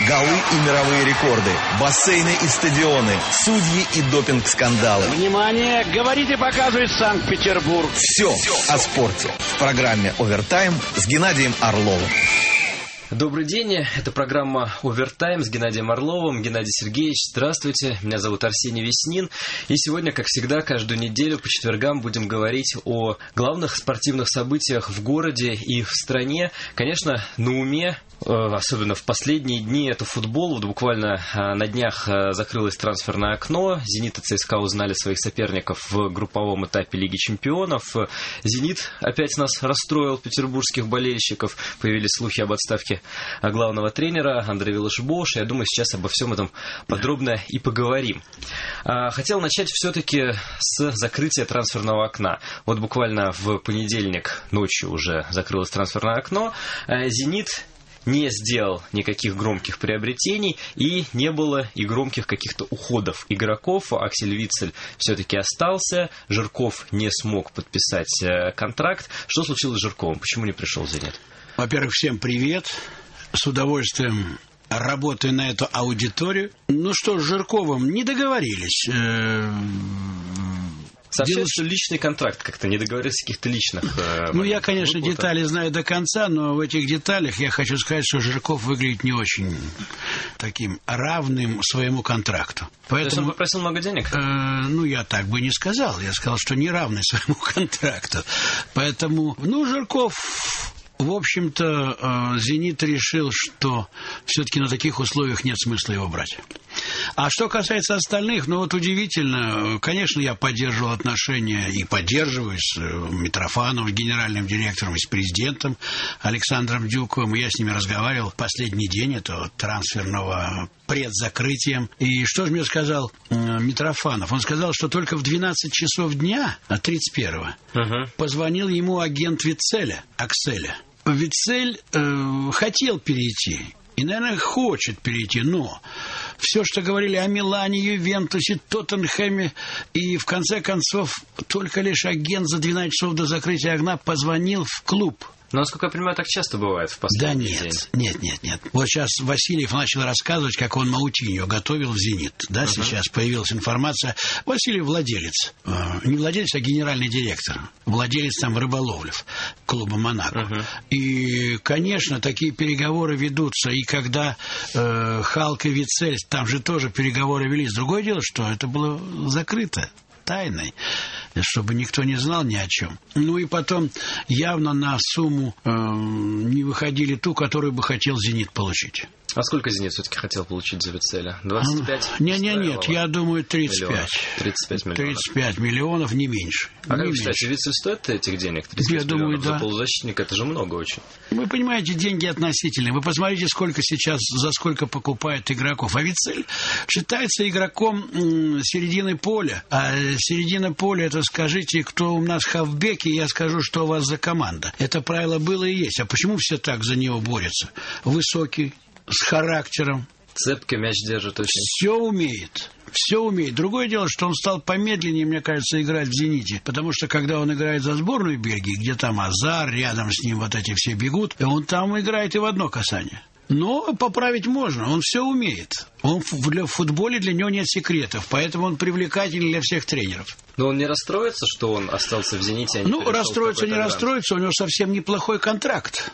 Голы и мировые рекорды, бассейны и стадионы, судьи и допинг-скандалы. Внимание! Говорит и показывает Санкт-Петербург. Все о спорте в программе «Овертайм» с Геннадием Орловым. Добрый день, это программа «Овертайм» с Геннадием Орловым. Геннадий Сергеевич, здравствуйте, меня зовут Арсений Веснин. И сегодня, как всегда, каждую неделю по четвергам будем говорить о главных спортивных событиях в городе и в стране. Конечно, на уме, особенно в последние дни, это футбол. Вот буквально на днях закрылось трансферное окно. «Зенит» и ЦСКА узнали своих соперников в групповом этапе Лиги чемпионов. «Зенит» опять нас расстроил, петербургских болельщиков. Появились слухи об отставке главного тренера Андрея Виллаш-Боуша. Я думаю, сейчас обо всем этом подробно и поговорим. Хотел начать все-таки с закрытия трансферного окна. Вот буквально в понедельник ночью уже закрылось трансферное окно. «Зенит» не сделал никаких громких приобретений, и не было и громких каких-то уходов игроков. Аксель Вицель все-таки остался, Жирков не смог подписать контракт. Что случилось с Жирковым? Почему не пришел в «Зенит»? Во-первых, всем привет. С удовольствием работаю на эту аудиторию. Ну что, с Жирковым не договорились. Сообщают, что личный контракт как-то не договорились о каких-то личных Ну, я, конечно, детали знаю до конца, но в этих деталях я хочу сказать, что Жирков выглядит не очень таким равным своему контракту. Поэтому... То есть он попросил много денег? Ну, я так бы не сказал. Я сказал, что не равный своему контракту. Поэтому, Жирков... В общем-то, «Зенит» решил, что все-таки на таких условиях нет смысла его брать. А что касается остальных, вот удивительно, конечно, я поддерживал отношения и поддерживаю с Митрофановым, генеральным директором, и с президентом Александром Дюковым. Я с ними разговаривал последний день этого трансферного предзакрытием. И что же мне сказал Митрофанов? Он сказал, что только в 12 часов дня, 31-го, позвонил ему агент Вицеля, Акселя. Вицель хотел перейти и, наверное, хочет перейти, но все, что говорили о Милане, Ювентусе, Тоттенхэме, и в конце концов только лишь агент за 12 часов до закрытия окна позвонил в клуб. Но, насколько я понимаю, так часто бывает в последний день. Нет. Вот сейчас Васильев начал рассказывать, как он Маутиньо готовил в «Зенит». Да, сейчас появилась информация. Васильев владелец. Не владелец, а генеральный директор. Владелец там Рыболовлев, клуба «Монако». И, конечно, такие переговоры ведутся. И когда Халк и Вицель, там же тоже переговоры велись. Другое дело, что это было закрыто, тайной, чтобы никто не знал ни о чем. И потом явно на сумму не выходили ту, которую бы хотел «Зенит» получить. А сколько «Зенит» все-таки хотел получить за Вицеля? 25? Нет, я думаю, 35. 35 миллионов. 35 миллионов, не меньше. А как вы считаете, Вицель стоит этих денег? 35 думаю, миллионов за полузащитника, это же много очень. Вы понимаете, деньги относительные. Вы посмотрите, сколько сейчас, за сколько покупают игроков. А Вицель считается игроком середины поля. А середина поля, это скажите, кто у нас хавбеки, я скажу, что у вас за команда. Это правило было и есть. А почему все так за него борются? Высокий, с характером. Цепкий, мяч держит очень. Все умеет. Другое дело, что он стал помедленнее, мне кажется, играть в «Зените». Потому что, когда он играет за сборную Бельгии, где там Азар, рядом с ним вот эти все бегут, он там играет и в одно касание. Но поправить можно, он все умеет. В футболе для него нет секретов, поэтому он привлекательный для всех тренеров. Но он не расстроится, что он остался в «Зените», а не расстроится, не расстроится, у него совсем неплохой контракт.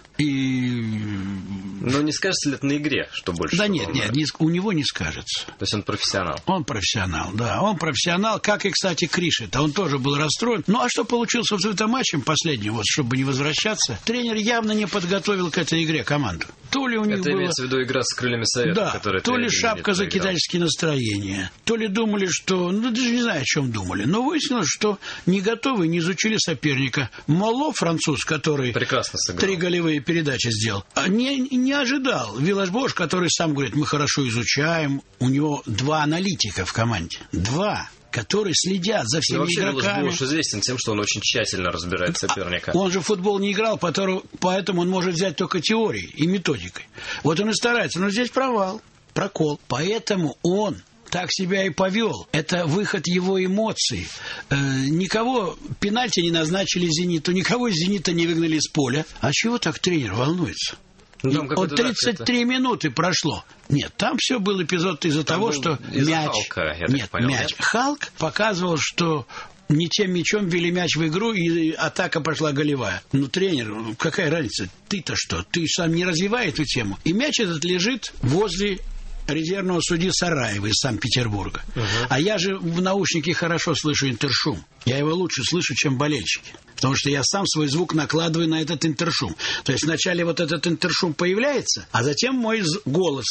Но не скажется ли это на игре, что больше? Да нет, у него не скажется. То есть он профессионал? Он профессионал, да. Он профессионал, как и, кстати, Кришет. Он тоже был расстроен. А что получилось с этим матчем последним, чтобы не возвращаться? Тренер явно не подготовил к этой игре команду. То ли у них это было... имеется в виду игра с крыльями Совета, которая... то ли шапка за китайские настроения, то ли думали, что... даже не знаю, о чем думали. Но выяснилось, что не готовы, не изучили соперника. Моло, француз, который... прекрасно сыграл. 3 голевые передачи сделал. Не ожидал. Виллаш-Боуш, который сам говорит, мы хорошо изучаем. У него 2 аналитика в команде. 2. Которые следят за всеми игроками. Виллаш-Боуш известен тем, что он очень тщательно разбирает соперника. Он же в футбол не играл, поэтому он может взять только теорией и методикой. Вот он и старается. Но здесь прокол. Поэтому он так себя и повел. Это выход его эмоций. Никого пенальти не назначили «Зениту», никого из «Зенита» не выгнали с поля. А чего так тренер волнуется? Вот 33 минуты прошло. Нет, там все был эпизод из-за того, что мяч... мяч. Халк показывал, что не тем мячом ввели мяч в игру, и атака пошла голевая. Ну, тренер, какая разница? Ты-то что? Ты сам не развивай эту тему. И мяч этот лежит возле резервного судьи Сараева из Санкт-Петербурга. А я же в наушнике хорошо слышу интершум. Я его лучше слышу, чем болельщики. Потому что я сам свой звук накладываю на этот интершум. То есть вначале вот этот интершум появляется, а затем мой голос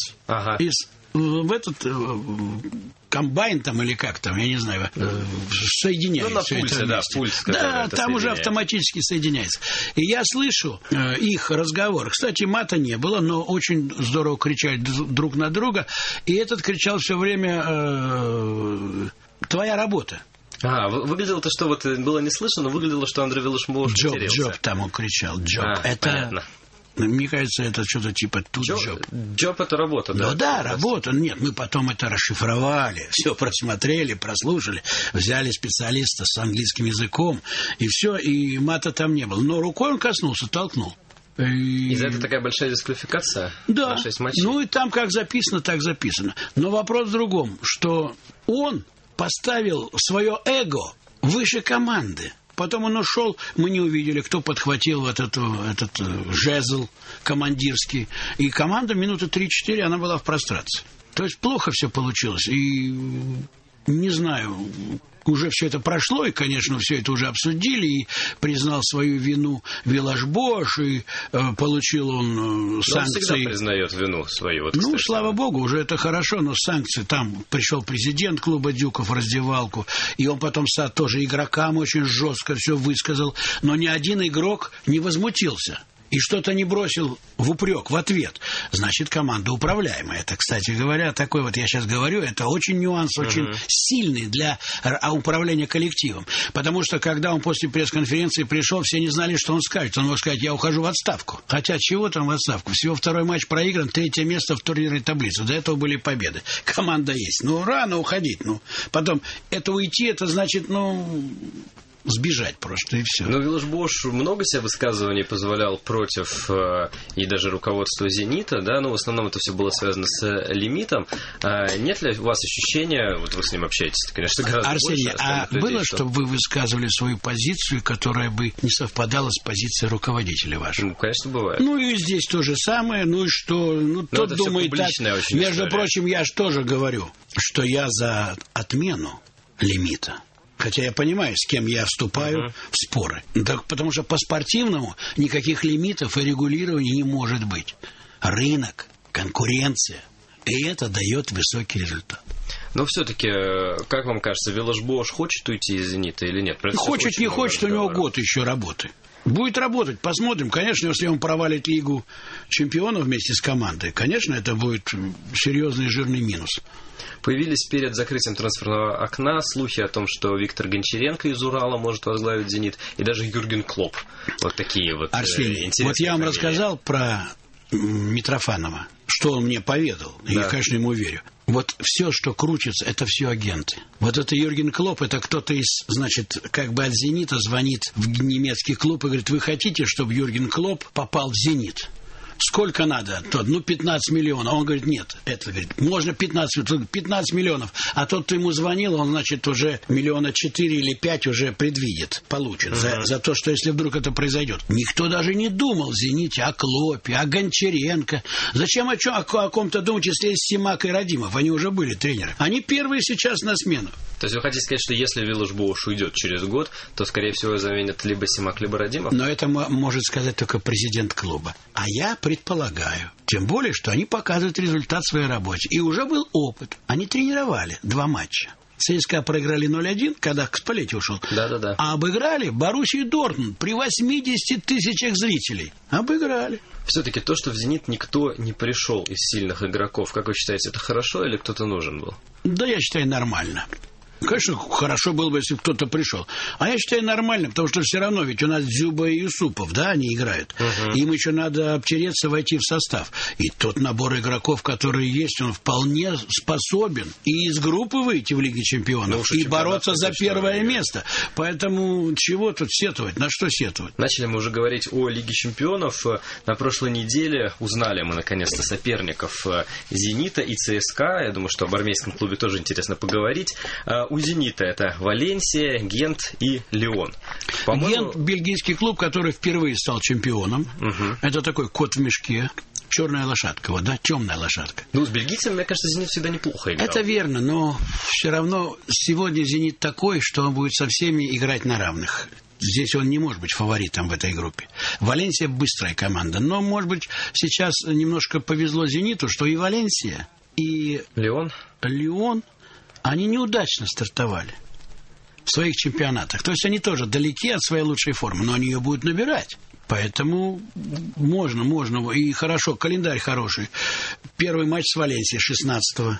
в этот комбайн там или как там, я не знаю, соединяется. Ну, на пульсе, да, пульс. Да, там уже автоматически соединяется. И я слышу их разговор. Кстати, мата не было, но очень здорово кричали друг на друга. И этот кричал все время «твоя работа». Выглядело-то, что вот было не слышно, но выглядело, что Андрей Виллаш-Моуш потерялся. Джоб там он кричал, джоб. Это... Понятно. Мне кажется, это что-то типа джоб. Джоб — это работа, да? Да, работа. Нет, мы потом это расшифровали, все просмотрели, прослушали, взяли специалиста с английским языком, и все, и мата там не было. Но рукой он коснулся, толкнул. И за это такая большая дисквалификация? Да. Ну и там как записано, так записано. Но вопрос в другом, что он поставил свое эго выше команды. Потом он ушел, мы не увидели, кто подхватил этот жезл командирский. И команда минуты 3-4, она была в прострации. То есть плохо все получилось. И не знаю, уже все это прошло, и, конечно, все это уже обсудили, и признал свою вину Виллаш-Бош, и получил он санкции. Он всегда признает вину свою. Вот, ну, слава богу, уже это хорошо, но санкции, там пришел президент клуба «Дюков» в раздевалку, и он потом тоже игрокам очень жестко все высказал, но ни один игрок не возмутился. И что-то не бросил в упрек, в ответ. Значит, команда управляемая. Это, кстати говоря, такой вот я сейчас говорю, это очень нюанс, очень сильный для управления коллективом. Потому что, когда он после пресс-конференции пришел, все не знали, что он скажет. Он мог сказать, я ухожу в отставку. Хотя, чего там в отставку? Всего второй матч проигран, 3-е место в турнирной таблице. До этого были победы. Команда есть. Ну, рано уходить. Ну, потом, это уйти, это значит, сбежать просто, и все. Но Виллаш-Бош много себе высказываний позволял против и даже руководства «Зенита», да, но в основном это все было связано с лимитом. Нет ли у вас ощущения, вот вы с ним общаетесь, конечно, гораздо Арсений, больше. Арсений, было, чтобы вы высказывали свою позицию, которая бы не совпадала с позицией руководителя вашего? Ну, конечно, бывает. Ну, и здесь то же самое, ну и что? Ну, тот думает так. Между прочим, я же тоже говорю, что я за отмену лимита. Хотя я понимаю, с кем я вступаю в споры. Да, потому что по-спортивному никаких лимитов и регулирования не может быть. Рынок, конкуренция. И это дает высокий результат. Но все-таки, как вам кажется, Виллаш-Бош хочет уйти из «Зенита» или нет? Хочет, не хочет, у него год еще работы. Будет работать, посмотрим. Конечно, если он провалит Лигу чемпионов вместе с командой, конечно, это будет серьезный жирный минус. Появились перед закрытием трансферного окна слухи о том, что Виктор Гончаренко из Урала может возглавить «Зенит», и даже Юрген Клопп. Вот такие вот Арсений, вот я вам рассказал про Митрофанова, что он мне поведал, и я, конечно, ему верю. Вот все, что крутится, это все агенты. Вот это Юрген Клопп, это кто-то из, значит, как бы от «Зенита» звонит в немецкий клуб и говорит, вы хотите, чтобы Юрген Клопп попал в «Зенит»? Сколько надо? Тот, 15 миллионов. А он говорит, нет. Это, говорит, можно 15 миллионов. А тот, кто ему звонил, он, значит, уже 4 миллиона или 5 уже предвидит, получит. За то, что если вдруг это произойдет. Никто даже не думал в «Зените» о Клопе, о Гончаренко. Зачем о ком-то думать, если есть Симак и Радимов? Они уже были тренеры. Они первые сейчас на смену. То есть вы хотите сказать, что если Виллаш-Бош уйдет через год, то, скорее всего, заменят либо Симак, либо Радимов? Но это может сказать только президент клуба. А я предполагаю. Тем более, что они показывают результат своей работы. И уже был опыт. Они тренировали 2 матча. ЦСКА проиграли 0-1, когда Спалетти ушел. Да. А обыграли Боруссию Дортмунд при 80 тысячах зрителей. Обыграли. Все-таки то, что в «Зенит» никто не пришел из сильных игроков, как вы считаете, это хорошо или кто-то нужен был? Да, я считаю, нормально. Конечно, хорошо было бы, если кто-то пришел. А я считаю нормально, потому что все равно ведь у нас Дзюба и Юсупов, да, они играют. Им еще надо обтереться, войти в состав. И тот набор игроков, который есть, он вполне способен и из группы выйти в Лиге Чемпионов, и бороться за первое место. Поэтому чего тут сетовать? На что сетовать? Начали мы уже говорить о Лиге Чемпионов. На прошлой неделе узнали мы, наконец-то, соперников «Зенита» и ЦСКА. Я думаю, что об армейском клубе тоже интересно поговорить. У «Зенита» это Валенсия, Гент и Лион. Гент – бельгийский клуб, который впервые стал чемпионом. Это такой кот в мешке. Черная лошадка, вот, да, темная лошадка. Ну, с бельгийцами, мне кажется, «Зенит» всегда неплохо играл. Это верно, но все равно сегодня «Зенит» такой, что он будет со всеми играть на равных. Здесь он не может быть фаворитом в этой группе. Валенсия быстрая команда, но, может быть, сейчас немножко повезло «Зениту», что и Валенсия, и Лион, они неудачно стартовали в своих чемпионатах. То есть они тоже далеки от своей лучшей формы, но они ее будут набирать. Поэтому можно. И хорошо, календарь хороший. Первый матч с Валенсией 16-го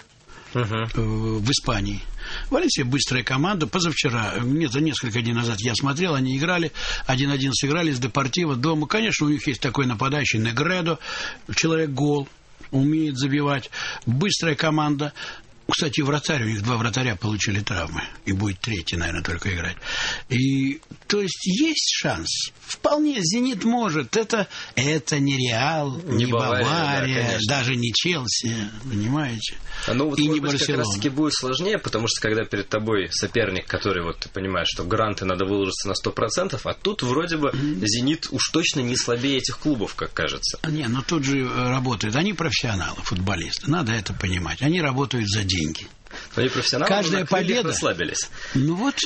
в Испании. Валенсия быстрая команда. Позавчера, за несколько дней назад я смотрел, они играли, 1-1 сыграли с Депортиво дома. Конечно, у них есть такой нападающий Негредо, человек-гол, умеет забивать. Быстрая команда. Кстати, вратарь, у них 2 вратаря получили травмы. И будет 3-й, наверное, только играть. И, то есть, есть шанс. Вполне «Зенит» может. Это не Реал, не Бавария, да, даже не Челси, понимаете? Ну, вот, и может не быть, Барселона. как раз-таки будет сложнее, потому что, когда перед тобой соперник, который, вот, ты понимаешь, что гранты надо выложиться на 100%, а тут, вроде бы, «Зенит» уж точно не слабее этих клубов, как кажется. Не, но тут же работают. Они профессионалы, футболисты. Надо это понимать. Они работают за деньги. Но они профессионалы, каждая на крыльях победа расслабились. Ну вот,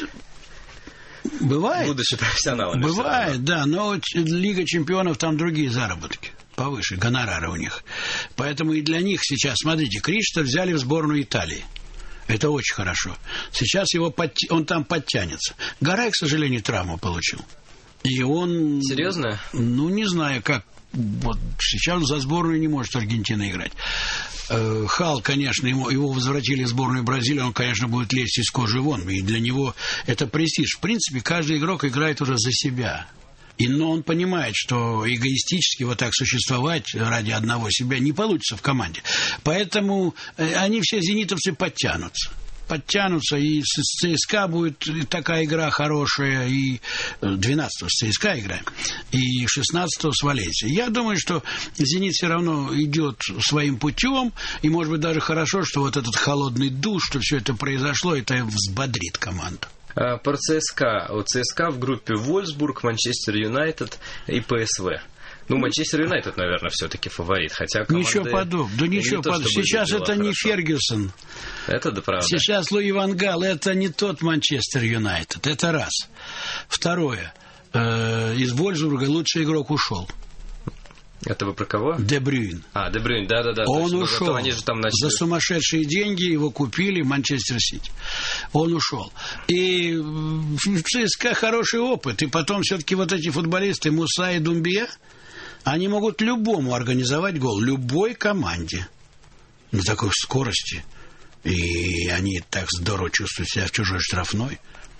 бывает. Будучи профессионалами. Бывает, да, но Лига Чемпионов, там другие заработки. Повыше, гонорары у них. Поэтому и для них сейчас, смотрите, Криштоф взяли в сборную Италии. Это очень хорошо. Сейчас он там подтянется. Гарай, к сожалению, травму получил. И он... Серьезно? Ну, не знаю, как. Вот сейчас за сборную не может Аргентина играть. Хал, конечно, его возвратили в сборную Бразилии, он, конечно, будет лезть из кожи вон, и для него это престиж. В принципе, каждый игрок играет уже за себя. Но он понимает, что эгоистически вот так существовать ради одного себя не получится в команде. Поэтому они все зенитовцы подтянутся, и с ЦСКА будет такая игра хорошая, и 12-го с ЦСКА играем, и 16-го с Валенсией. Я думаю, что «Зенит» все равно идет своим путем, и, может быть, даже хорошо, что вот этот холодный душ, что все это произошло, это взбодрит команду. Про ЦСКА. У ЦСКА в группе Вольфсбург, Манчестер Юнайтед и ПСВ. Ну, Манчестер Юнайтед, наверное, все-таки фаворит, хотя команды... Ничего подобного. Да ничего подобного. Сейчас это не Фергюсон. Это да правда. Сейчас Луи ван Гал. Это не тот Манчестер Юнайтед. Это раз. Второе. Из Вольфсбурга лучший игрок ушел. Это вы про кого? Де Брюйн. Де Брюйн, да. Он ушел. Они же там начали... За сумасшедшие деньги его купили в Манчестер Сити. Он ушел. И в ЦСКА хороший опыт. И потом все-таки вот эти футболисты Муса и Думбия, они могут любому организовать гол, любой команде на такой скорости. И они так здорово чувствуют себя в чужой штрафной.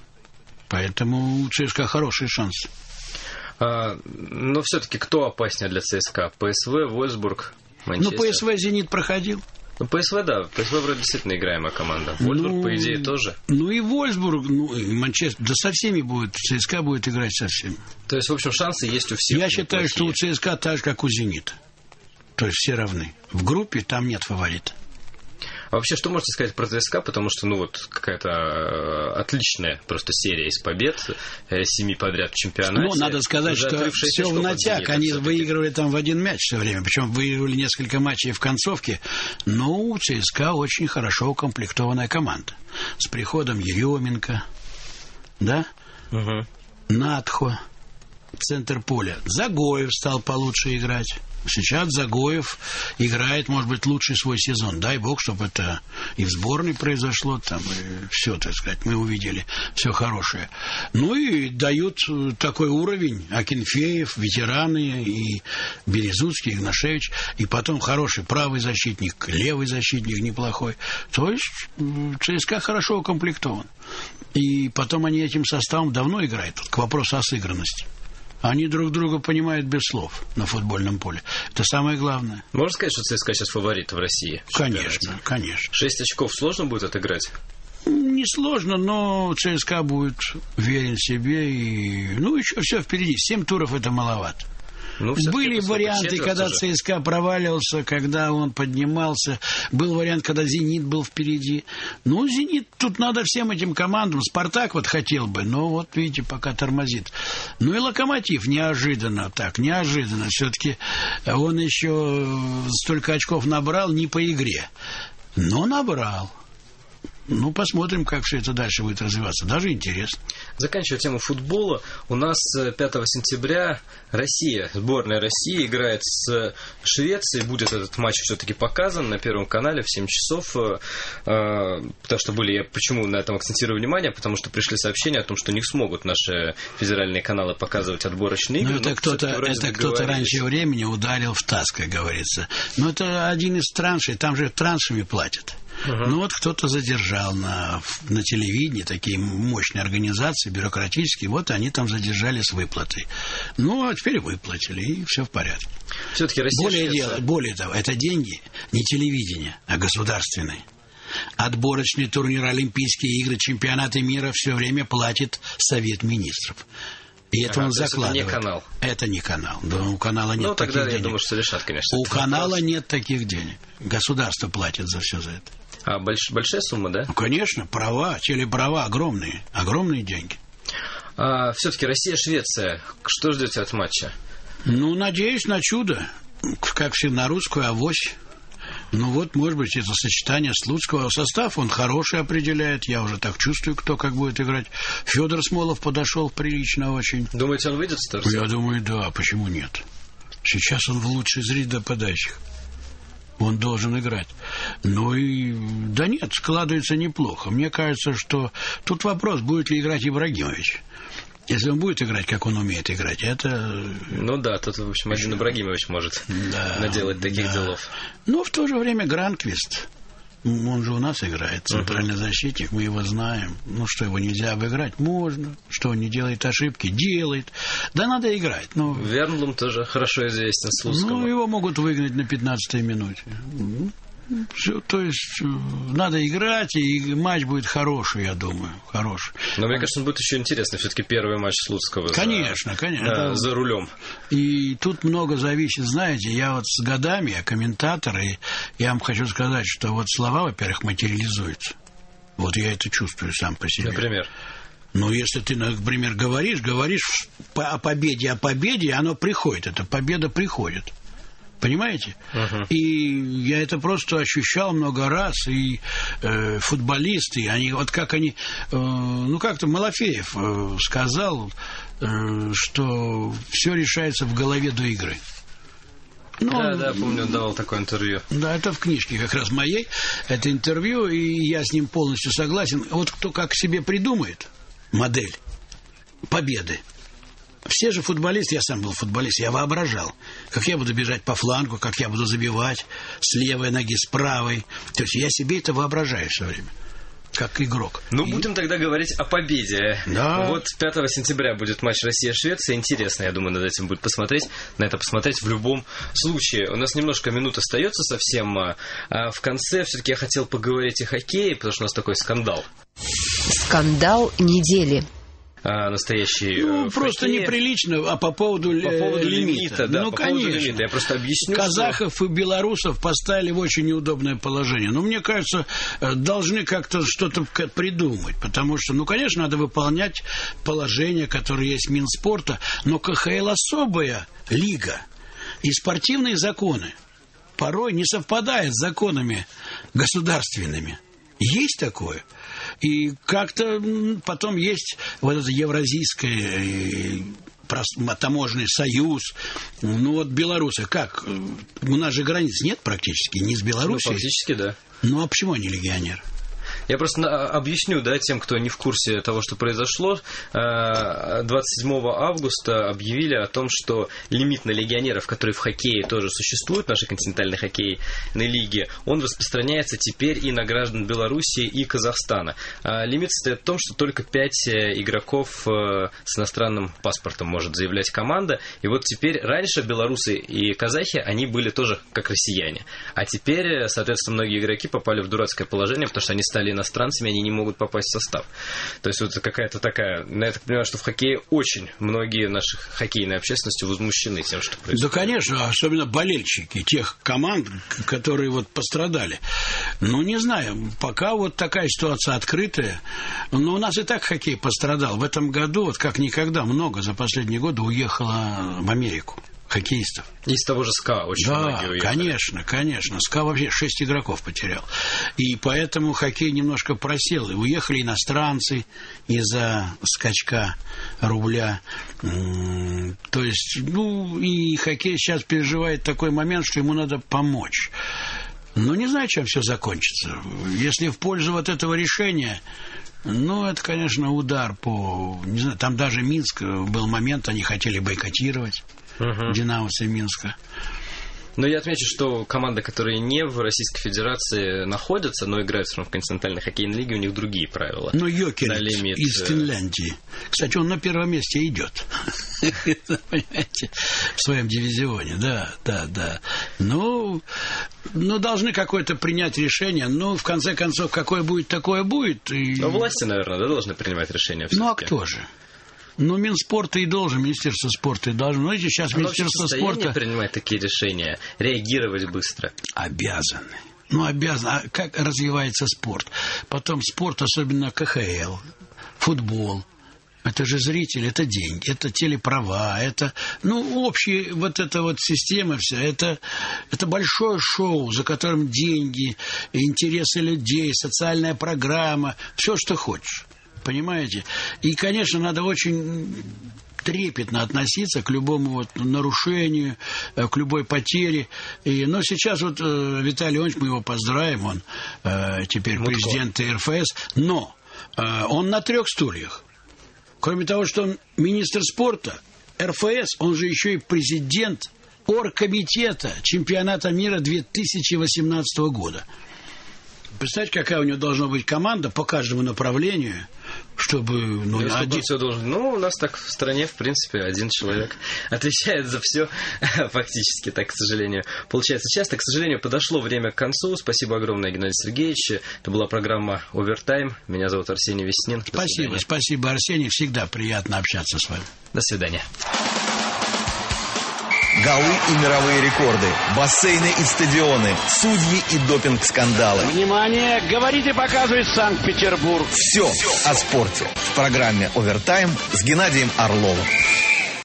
Поэтому у ЦСКА хороший шанс. Но все-таки кто опаснее для ЦСКА? ПСВ, Вольфсбург, Манчестер? Ну, ПСВ «Зенит» проходил. Ну, ПСВ, да. ПСВ вроде действительно играемая команда. Вольфсбург, по идее, тоже. Ну, и Вольфсбург, и Манчестер. Да со всеми будет. ЦСКА будет играть со всеми. То есть, в общем, шансы есть у всех. Я считаю, что у ЦСКА так же, как у «Зенита». То есть, все равны. В группе там нет фаворита. А вообще, что можете сказать про ЦСКА? Потому что, какая-то отличная просто серия из побед, 7 подряд в чемпионате. Ну, надо сказать, что все в натяг. Они выигрывали там в один мяч все время. Причем выигрывали несколько матчей в концовке. Но у ЦСКА очень хорошо укомплектованная команда. С приходом Еременко, да? Надхо. центр поля. Загоев стал получше играть. Сейчас Загоев играет, может быть, лучший свой сезон. Дай бог, чтобы это и в сборной произошло, там, и все, так сказать, мы увидели все хорошее. Ну и дают такой уровень Акинфеев, ветераны, и Березуцкий, Игнашевич, и потом хороший правый защитник, левый защитник неплохой. То есть ЦСКА хорошо укомплектован. И потом они этим составом давно играют. К вопросу о сыгранности. Они друг друга понимают без слов на футбольном поле. Это самое главное. Можно сказать, что ЦСКА сейчас фаворит в России? Конечно, конечно. 6 очков сложно будет отыграть? Не сложно, но ЦСКА будет уверен в себе. И... Ну, еще все впереди. 7 туров это маловато. Ну, были варианты, когда ЦСКА проваливался, когда он поднимался. Был вариант, когда «Зенит» был впереди. Ну, «Зенит», тут надо всем этим командам. «Спартак» вот хотел бы, но вот, видите, пока тормозит. Ну и «Локомотив» неожиданно так, неожиданно. Все-таки он еще столько очков набрал не по игре, но набрал. Ну, посмотрим, как все это дальше будет развиваться. Даже интересно. Заканчивая тему футбола, у нас 5 сентября Россия, сборная России играет с Швецией. Будет этот матч все-таки показан на Первом канале в 7 часов. Потому что я почему на этом акцентирую внимание? Потому что пришли сообщения о том, что не смогут наши федеральные каналы показывать отборочные игры. Ну, это кто-то раньше времени ударил в таз, как говорится. Но это один из траншей. Там же траншами платят. Ну вот кто-то задержал на телевидении такие мощные организации, бюрократические, вот они там задержали с выплатой. Ну, а теперь выплатили, и все в порядке. Все-таки Россия... Более того, это деньги не телевидения, а государственные. Отборочные турниры, Олимпийские игры, чемпионаты мира все время платит Совет Министров. И это он закладывает. Это не канал. Это не канал. Да, у канала нет таких денег. Ну, тогда я думаю, что решат, конечно. У канала нет таких денег. Государство платит за все за это. А большая сумма, да? Ну, конечно, права, телеправа огромные деньги. Все-таки Россия-Швеция. Что ждете от матча? Ну, надеюсь на чудо. Как всегда, на русскую авось. Ну вот, может быть, это сочетание Слуцкого. Состав он хороший определяет. Я уже так чувствую, кто как будет играть. Федор Смолов подошел прилично очень. Думаете, он выйдет в старте? Я думаю, да. Почему нет? Сейчас он в лучший из ряда подающих. Он должен играть. Ну и... Да нет, складывается неплохо. Мне кажется, что... Тут вопрос, будет ли играть Ибрагимович. Если он будет играть, как он умеет играть, это... Ну да, тут, в общем, один Ибрагимович может наделать таких делов. Но в то же время Гранквист... Он же у нас играет, центральный защитник, мы его знаем. Ну что, его нельзя обыграть? Можно. Что, он не делает ошибки? Делает. Да надо играть. Но... Вернблум тоже хорошо известен Слуцкому. Ну, его могут выгнать на 15-й минуте. Все, то есть надо играть, и матч будет хороший, я думаю. Хороший. Но мне кажется, он будет еще интересный. Все-таки первый матч Слуцкого. Конечно. За рулем. И тут много зависит. Знаете, я вот с годами, я комментатор, и я вам хочу сказать, что вот слова, во-первых, материализуются. Вот я это чувствую сам по себе. Например? Ну, если ты, например, говоришь о победе, оно приходит. Эта победа приходит. Понимаете? И я это просто ощущал много раз. И футболисты, они, вот как они... как-то Малафеев сказал, что все решается в голове до игры. Да, помню, он давал такое интервью. Да, это в книжке как раз моей. Это интервью, и я с ним полностью согласен. Вот кто как себе придумает модель победы. Все же футболисты, я сам был футболист, я воображал, как я буду бежать по флангу, как я буду забивать с левой ноги, с правой. То есть я себе это воображаю все время, как игрок. Ну, будем тогда говорить о победе. Да. Вот 5 сентября будет матч Россия-Швеция. Интересно, я думаю, над этим будет на это посмотреть в любом случае. У нас немножко минут остается совсем. А в конце все-таки я хотел поговорить о хоккее, потому что у нас такой скандал. Скандал недели. Настоящий просто хоккее. Неприлично, а по поводу лимита. Да, ну, конечно. Лимита. Я просто объясню, казахов и белорусов поставили в очень неудобное положение. Но мне кажется, должны как-то что-то придумать. Потому что, конечно, надо выполнять положения, которые есть в Минспорта. Но КХЛ особая лига. И спортивные законы порой не совпадают с законами государственными. Есть такое. И как-то потом есть вот это евразийское таможенный союз. Ну вот белорусы как? У нас же границ нет практически, не с Белоруссией. Ну, фактически, да. Ну а почему они легионеры? Я просто объясню, да, тем, кто не в курсе того, что произошло. 27 августа объявили о том, что лимит на легионеров, которые в хоккее тоже существуют, в нашей континентальной хоккейной лиге, он распространяется теперь и на граждан Белоруссии и Казахстана. Лимит состоит в том, что только 5 игроков с иностранным паспортом может заявлять команда. И вот теперь раньше белорусы и казахи, они были тоже как россияне. А теперь, соответственно, многие игроки попали в дурацкое положение, потому что они стали иностранцами, они не могут попасть в состав. То есть вот какая-то такая... Я так понимаю, что в хоккее очень многие наши хоккейной общественности возмущены тем, что происходит. Да, конечно, особенно болельщики тех команд, которые вот пострадали. Ну, не знаю, пока вот такая ситуация открытая. Но у нас и так хоккей пострадал. В этом году, вот как никогда, много за последние годы уехало в Америку хоккеистов. Из того же СКА очень многие уехали. Конечно. СКА вообще 6 игроков потерял. И поэтому хоккей немножко просел. И уехали иностранцы из-за скачка рубля. То есть, ну, и хоккей сейчас переживает такой момент, что ему надо помочь. Но не знаю, чем все закончится. Если в пользу вот этого решения... Ну, это, конечно, удар по... Не знаю, там даже Минск был момент, они хотели бойкотировать динамовцы Минска. Но я отмечу, что команды, которые не в Российской Федерации находятся, но играют в континентальной хоккейной лиге, у них другие правила. Ну, Йокерит из Финляндии. Кстати, он на первом месте идет. Понимаете? В своем дивизионе. Да. Ну, должны какое-то принять решение. Ну, в конце концов, какое будет, такое будет. Но власти, наверное, должны принимать решение. Ну, а кто же? Ну, Минспорта и должен, Министерство спорта и должно. Ну, видите, сейчас Министерство спорта... принимать такие решения, реагировать быстро. Обязаны. А как развивается спорт? Потом спорт, особенно КХЛ, футбол. Это же зрители, это деньги, это телеправа, это... Ну, общая вот эта вот система вся, это большое шоу, за которым деньги, интересы людей, социальная программа, все, что хочешь. Понимаете? И, конечно, надо очень трепетно относиться к любому вот нарушению, к любой потере. Но сейчас вот Виталий Иванович, мы его поздравим, он теперь президент РФС, но он на 3 стульях. Кроме того, что он министр спорта, РФС, он же еще и президент оргкомитета чемпионата мира 2018 года. Представьте, какая у него должна быть команда по каждому направлению, чтобы... у нас так в стране, в принципе, один человек отвечает за все, фактически, так, к сожалению, получается часто. К сожалению, подошло время к концу. Спасибо огромное, Геннадий Сергеевич. Это была программа «Овертайм». Меня зовут Арсений Веснин. Спасибо, Арсений. Всегда приятно общаться с вами. До свидания. Голы и мировые рекорды, бассейны и стадионы, судьи и допинг-скандалы. Внимание! Говорит и показывает Санкт-Петербург. Все о спорте в программе «Овертайм» с Геннадием Орловым.